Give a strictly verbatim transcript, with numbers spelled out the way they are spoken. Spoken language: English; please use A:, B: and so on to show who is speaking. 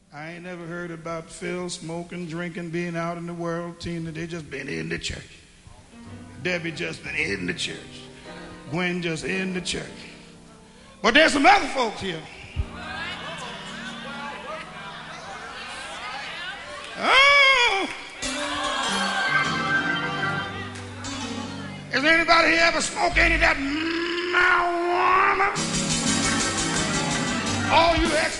A: I ain't never heard about Phil smoking, drinking, being out in the world. Tina, they just been in the church. Debbie just been in the church. Gwen just in the church. But there's some other folks here. Oh! Has anybody here ever smoked any of that marijuana? All you ex